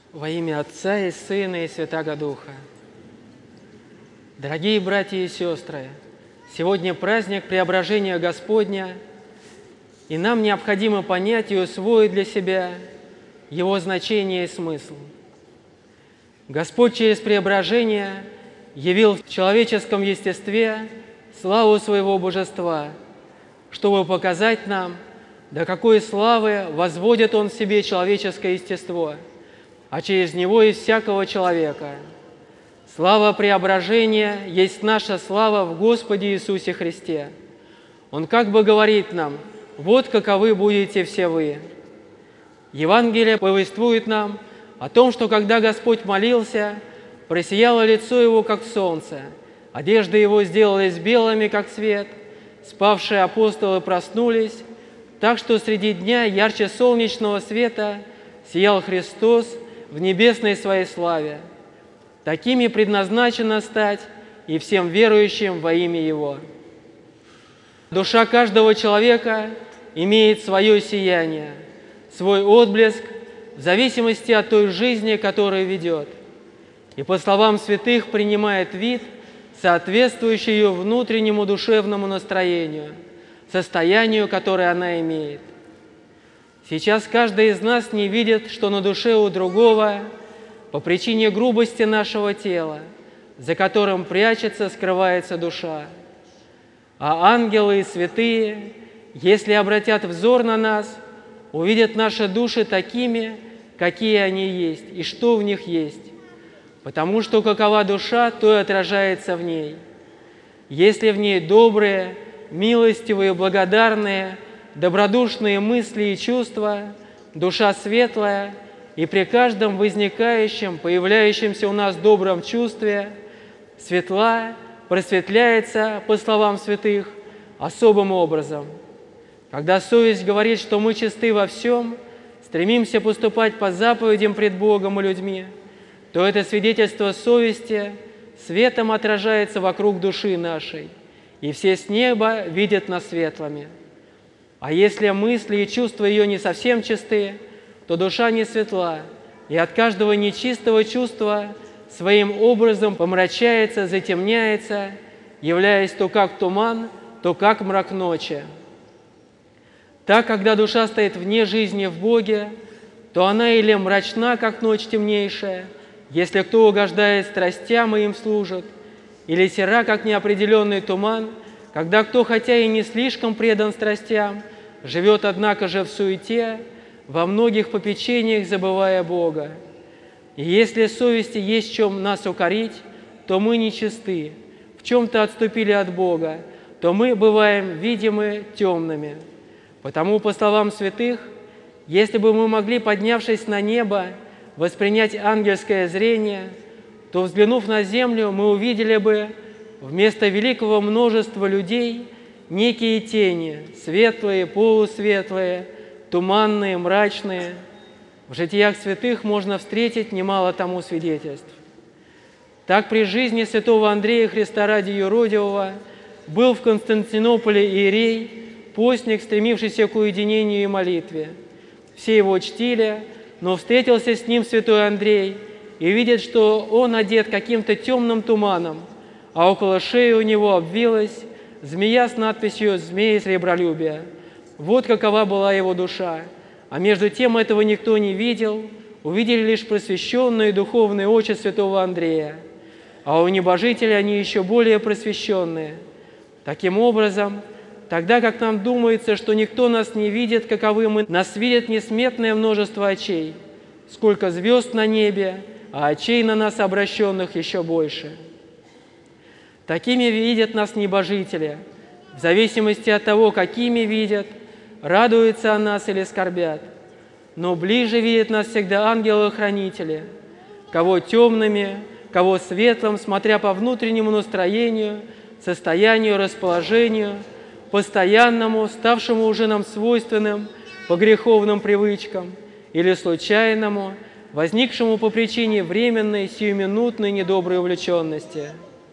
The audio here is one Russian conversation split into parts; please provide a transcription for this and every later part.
Во имя Отца и Сына и Святаго Духа. Дорогие братья и сестры, сегодня праздник Преображения Господня, и нам необходимо понять и усвоить для себя его значение и смысл. Господь через преображение явил в человеческом естестве славу своего божества, чтобы показать нам, до какой славы возводит Он в себе человеческое естество, а через него и всякого человека. Слава преображения есть наша слава в Господе Иисусе Христе. Он как бы говорит нам: вот каковы будете все вы. Евангелие повествует нам о том, что когда Господь молился, просияло лицо Его, как солнце, одежды Его сделались белыми, как свет, спавшие апостолы проснулись, так что среди дня ярче солнечного света сиял Христос в небесной Своей славе. Такими предназначено стать и всем верующим во имя Его. Душа каждого человека имеет свое сияние, свой отблеск в зависимости от той жизни, которую ведет, и, по словам святых, принимает вид, соответствующий ее внутреннему душевному настроению, состоянию, которое она имеет. Сейчас каждый из нас не видит, что на душе у другого по причине грубости нашего тела, за которым прячется, скрывается душа. А ангелы и святые, если обратят взор на нас, увидят наши души такими, какие они есть и что в них есть, потому что какова душа, то и отражается в ней. Если в ней добрые, милостивые, благодарные, добродушные мысли и чувства, душа светлая, и при каждом возникающем, появляющемся у нас добром чувстве светла просветляется, по словам святых, особым образом. Когда совесть говорит, что мы чисты во всем, стремимся поступать по заповедям пред Богом и людьми, то это свидетельство совести светом отражается вокруг души нашей, и все с неба видят нас светлыми. А если мысли и чувства ее не совсем чисты, то душа не светла, и от каждого нечистого чувства своим образом помрачается, затемняется, являясь то как туман, то как мрак ночи. Так, когда душа стоит вне жизни в Боге, то она или мрачна, как ночь темнейшая, если кто угождает страстям и им служит, или сера, как неопределенный туман, когда кто, хотя и не слишком предан страстям, живет, однако же, в суете, во многих попечениях забывая Бога. И если совести есть в чем нас укорить, то мы нечисты, в чем-то отступили от Бога, то мы бываем видимы темными. Потому, по словам святых, если бы мы могли, поднявшись на небо, воспринять ангельское зрение, то, взглянув на землю, мы увидели бы вместо великого множества людей некие тени, светлые, полусветлые, туманные, мрачные. В житиях святых можно встретить немало тому свидетельств. Так при жизни святого Андрея Христа ради юродивого был в Константинополе иерей, постник, стремившийся к уединению и молитве. Все его чтили, но встретился с ним святой Андрей и видит, что он одет каким-то темным туманом, а около шеи у него обвилась змея с надписью «Змея сребролюбия». Вот какова была его душа. А между тем этого никто не видел, увидели лишь просвещенные духовные очи святого Андрея, а у небожителей они еще более просвещенные. Таким образом, тогда как нам думается, что никто нас не видит, каковы мы, нас видит несметное множество очей, сколько звезд на небе, а очей на нас обращенных еще больше. Такими видят нас небожители, в зависимости от того, какими видят, радуются о нас или скорбят. Но ближе видят нас всегда ангелы-хранители, кого темными, кого светлым, смотря по внутреннему настроению, состоянию, расположению, постоянному, ставшему уже нам свойственным по греховным привычкам, или случайному, возникшему по причине временной, сиюминутной недоброй увлеченности.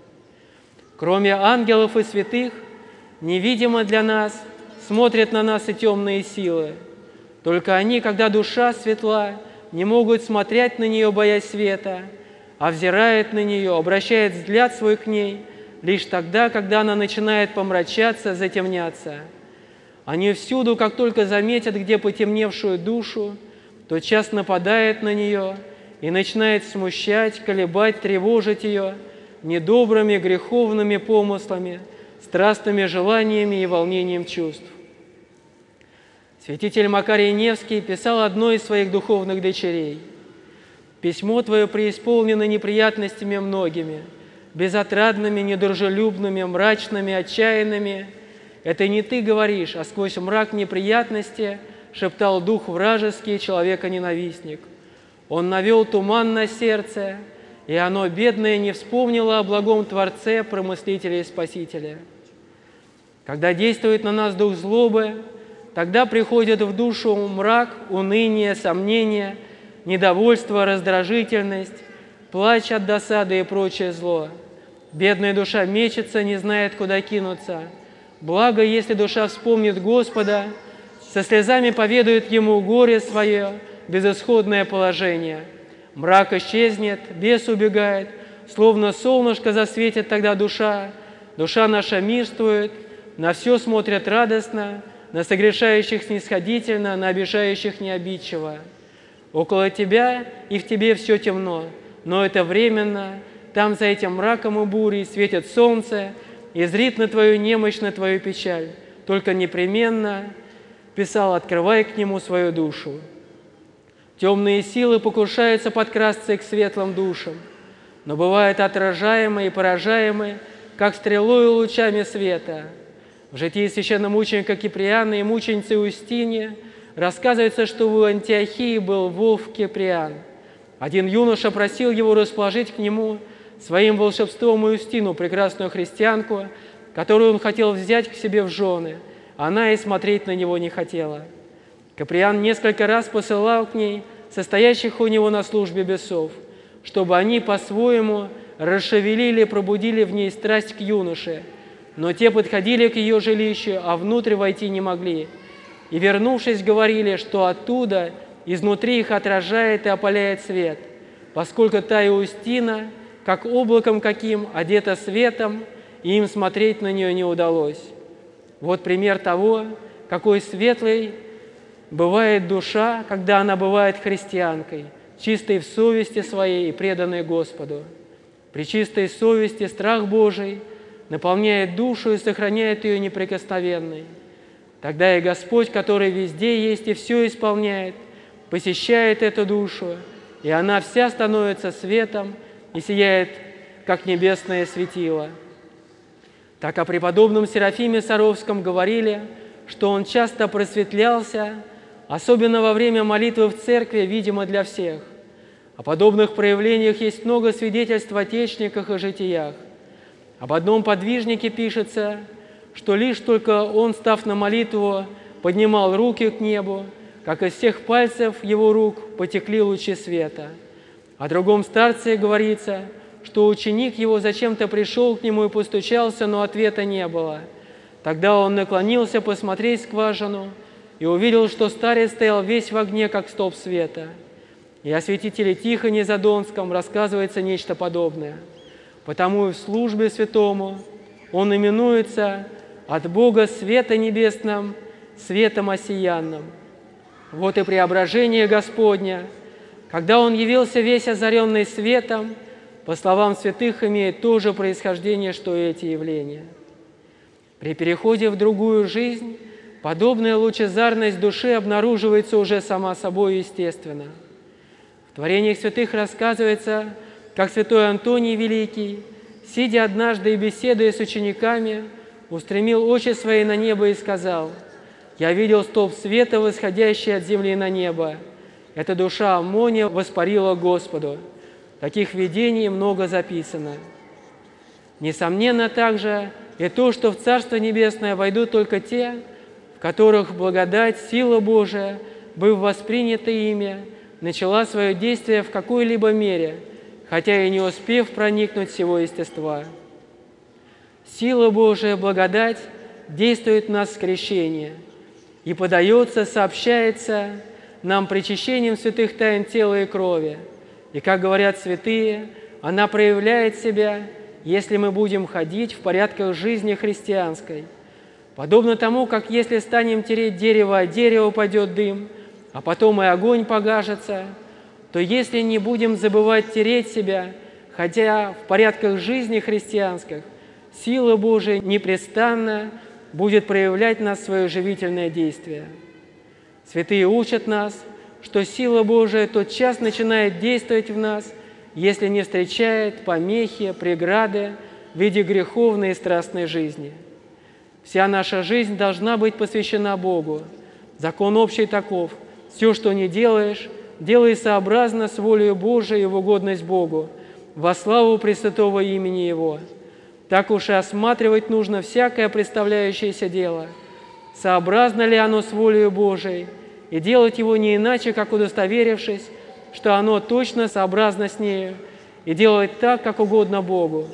Кроме ангелов и святых, невидимо для нас смотрят на нас и темные силы. Только они, когда душа светла, не могут смотреть на нее, боясь света, а взирает на нее, обращает взгляд свой к ней лишь тогда, когда она начинает помрачаться, затемняться. Они всюду, как только заметят, где потемневшую душу, тотчас нападает на нее и начинает смущать, колебать, тревожить ее недобрыми, греховными помыслами, страстными желаниями и волнением чувств. Святитель Макарий Невский писал одной из своих духовных дочерей: «Письмо твое преисполнено неприятностями многими, безотрадными, недружелюбными, мрачными, отчаянными. Это не ты говоришь, а сквозь мрак неприятности шептал дух вражеский, человека-ненавистник. Он навел туман на сердце, и оно, бедное, не вспомнило о благом Творце, Промыслителе и Спасителе. Когда действует на нас дух злобы, тогда приходит в душу мрак, уныние, сомнение, недовольство, раздражительность, плач от досады и прочее зло. Бедная душа мечется, не знает, куда кинуться. Благо, если душа вспомнит Господа, со слезами поведает Ему горе свое, безысходное положение. Мрак исчезнет, бес убегает, словно солнышко засветит тогда душа. Душа наша мирствует, на все смотрит радостно, на согрешающих снисходительно, на обижающих необидчиво. Около тебя и в тебе все темно, но это временно. Там за этим мраком и бурей светит солнце, и зрит на твою немощь, на твою печаль. Только непременно, писал, открывай к нему свою душу. Темные силы покушаются подкрасться к светлым душам, но бывают отражаемые и поражаемые, как стрелою лучами света. В житии священномученика Киприана и мученицы Устиньи рассказывается, что в Антиохии был волк Киприан. Один юноша просил его расположить к нему своим волшебством Устину, прекрасную христианку, которую он хотел взять к себе в жены. Она и смотреть на него не хотела. Киприан несколько раз посылал к ней состоящих у него на службе бесов, чтобы они по-своему расшевелили и пробудили в ней страсть к юноше, но те подходили к ее жилищу, а внутрь войти не могли. И, вернувшись, говорили, что оттуда, изнутри их отражает и опаляет свет, поскольку та Иустина, как облаком каким, одета светом, и им смотреть на нее не удалось. Вот пример того, какой светлой бывает душа, когда она бывает христианкой, чистой в совести своей и преданной Господу. При чистой совести страх Божий наполняет душу и сохраняет ее неприкосновенной. Тогда и Господь, который везде есть и все исполняет, посещает эту душу, и она вся становится светом и сияет, как небесное светило. Так о преподобном Серафиме Саровском говорили, что он часто просветлялся, особенно во время молитвы в церкви, видимо, для всех. О подобных проявлениях есть много свидетельств в отечниках и житиях. Об одном подвижнике пишется, что лишь только он, став на молитву, поднимал руки к небу, как из всех пальцев его рук потекли лучи света. О другом старце говорится, что ученик его зачем-то пришел к нему и постучался, но ответа не было. Тогда он наклонился посмотреть скважину и увидел, что старец стоял весь в огне, как столб света. И о святителе Тихоне Задонском рассказывается нечто подобное. Потому и в службе святому он именуется от Бога света небесным, светом осиянным. Вот и преображение Господня, когда Он явился весь озаренный светом, по словам святых, имеет то же происхождение, что и эти явления. При переходе в другую жизнь подобная лучезарность души обнаруживается уже сама собой естественно. В творениях святых рассказывается, как святой Антоний Великий, сидя однажды и беседуя с учениками, устремил очи свои на небо и сказал: «Я видел столб света, восходящий от земли на небо. Эта душа Аммония воспарила Господу». Таких видений много записано. Несомненно также и то, что в Царство Небесное войдут только те, в которых благодать, сила Божия, быв воспринята ими, начала свое действие в какой-либо мере, хотя и не успев проникнуть всего естества. Сила Божия, благодать действует в нас с крещения и подается, сообщается нам причащением святых тайн тела и крови. И, как говорят святые, она проявляет себя, если мы будем ходить в порядках жизни христианской. Подобно тому, как если станем тереть дерево, от дерева пойдет дым, а потом и огонь погашется, то если не будем забывать тереть себя, хотя в порядках жизни христианских, сила Божия непрестанно будет проявлять в нас свое живительное действие. Святые учат нас, что сила Божия тотчас начинает действовать в нас, если не встречает помехи, преграды в виде греховной и страстной жизни. Вся наша жизнь должна быть посвящена Богу. Закон общий таков: все, что не делаешь, делай сообразно с волей Божией и в угодность Богу, во славу пресвятого имени Его. Так уж и осматривать нужно всякое представляющееся дело, сообразно ли оно с волей Божией, и делать его не иначе, как удостоверившись, что оно точно сообразно с нею, и делать так, как угодно Богу.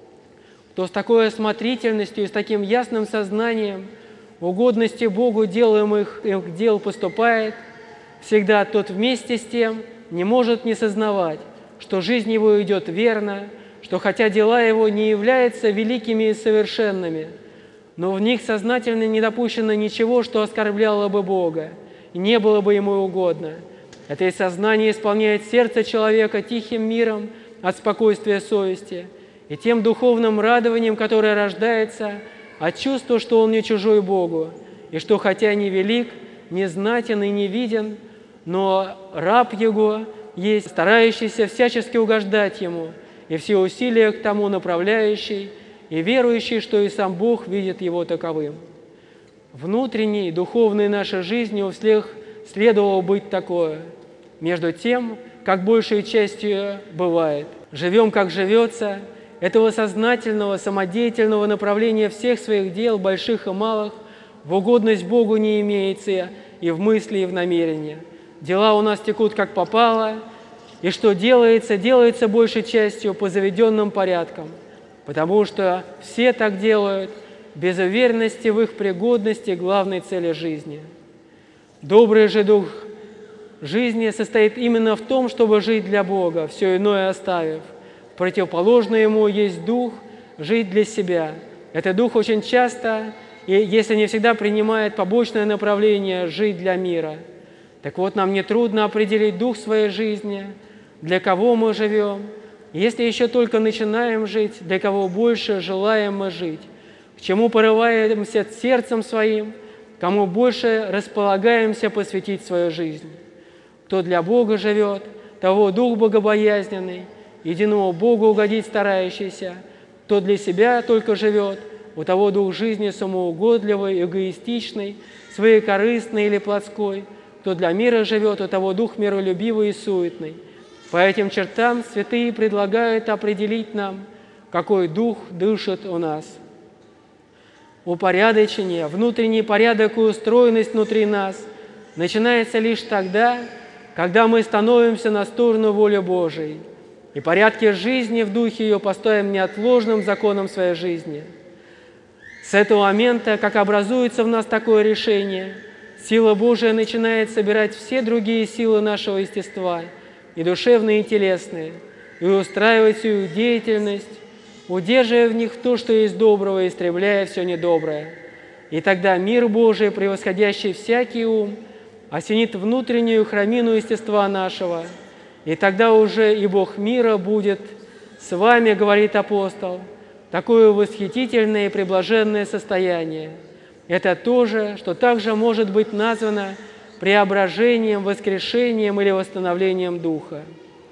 Кто с такой осмотрительностью и с таким ясным сознанием в угодности Богу делаемых дел поступает, всегда тот вместе с тем не может не сознавать, что жизнь его идет верно, что хотя дела его не являются великими и совершенными, но в них сознательно не допущено ничего, что оскорбляло бы Бога и не было бы ему угодно. Это и сознание исполняет сердце человека тихим миром от спокойствия совести и тем духовным радованием, которое рождается от чувства, что он не чужой Богу, и что хотя не велик, не знатен и не виден, но раб Его есть, старающийся всячески угождать Ему, и все усилия к тому направляющий, и верующий, что и сам Бог видит его таковым. Внутренней, духовной нашей жизни у всех следовало быть такое. Между тем, как большей частью бывает, живем, как живется, этого сознательного, самодеятельного направления всех своих дел, больших и малых, в угодность Богу не имеется и в мысли, и в намерении. Дела у нас текут как попало, и что делается, делается большей частью по заведенным порядкам, потому что все так делают без уверенности в их пригодности главной цели жизни. Добрый же дух жизни состоит именно в том, чтобы жить для Бога, все иное оставив. Противоположно ему есть дух жить для себя. Этот дух очень часто, и если не всегда, принимает побочное направление жить для мира. Так вот, нам нетрудно определить дух своей жизни, для кого мы живем, если еще только начинаем жить, для кого больше желаем мы жить, к чему порываемся сердцем своим, кому больше располагаемся посвятить свою жизнь. Кто для Бога живет, того дух богобоязненный, единому Богу угодить старающийся, кто для себя только живет, у того дух жизни самоугодливый, эгоистичный, своекорыстный или плотской, кто для мира живет, у того дух миролюбивый и суетный. По этим чертам святые предлагают определить нам, какой дух дышит у нас. Упорядочение, внутренний порядок и устроенность внутри нас начинается лишь тогда, когда мы становимся на сторону воли Божией, и порядки жизни в духе ее поставим неотложным законом своей жизни. С этого момента, как образуется в нас такое решение, сила Божия начинает собирать все другие силы нашего естества, и душевные, и телесные, и устраивать всю их деятельность, удерживая в них то, что есть доброго, и истребляя все недоброе. И тогда мир Божий, превосходящий всякий ум, осенит внутреннюю храмину естества нашего, и тогда уже и Бог мира будет с вами, говорит апостол, такое восхитительное и преблаженное состояние. Это то же, что также может быть названо преображением, воскрешением или восстановлением духа.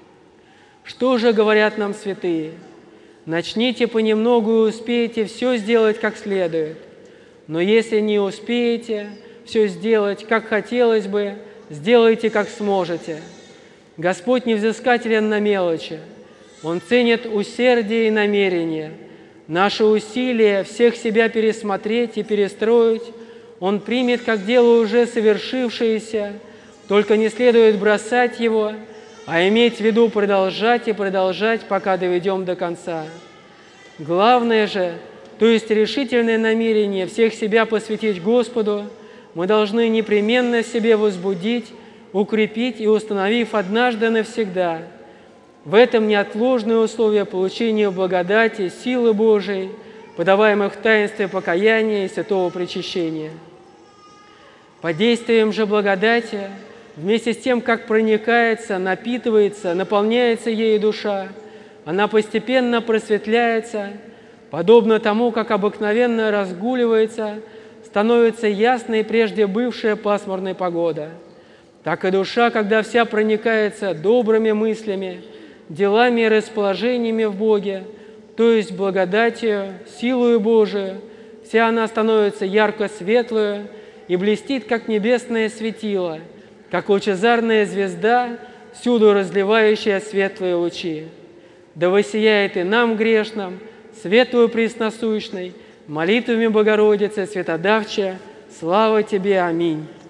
Что же говорят нам святые? Начните понемногу и успеете все сделать как следует. Но если не успеете все сделать, как хотелось бы, сделайте, как сможете. Господь не взыскателен на мелочи. Он ценит усердие и намерение. Наши усилия всех себя пересмотреть и перестроить Он примет как дело уже совершившееся, только не следует бросать его, а иметь в виду продолжать и продолжать, пока доведем до конца. Главное же, то есть решительное намерение всех себя посвятить Господу, мы должны непременно в себе возбудить укрепить и установив однажды навсегда в этом неотложное условие получения благодати, силы Божией, подаваемых в таинстве покаяния и святого причащения. Под действием же благодати, вместе с тем, как проникается, напитывается, наполняется ею душа, она постепенно просветляется, подобно тому, как обыкновенно разгуливается, становится ясной прежде бывшая пасмурная погода. Так и душа, когда вся проникается добрыми мыслями, делами и расположениями в Боге, то есть благодатью, силою Божию, вся она становится ярко светлую и блестит, как небесное светило, как лучезарная звезда, всюду разливающая светлые лучи. Да воссияет и нам, грешным, светлую пресносущной, молитвами Богородицы, Светодавче, слава Тебе, аминь.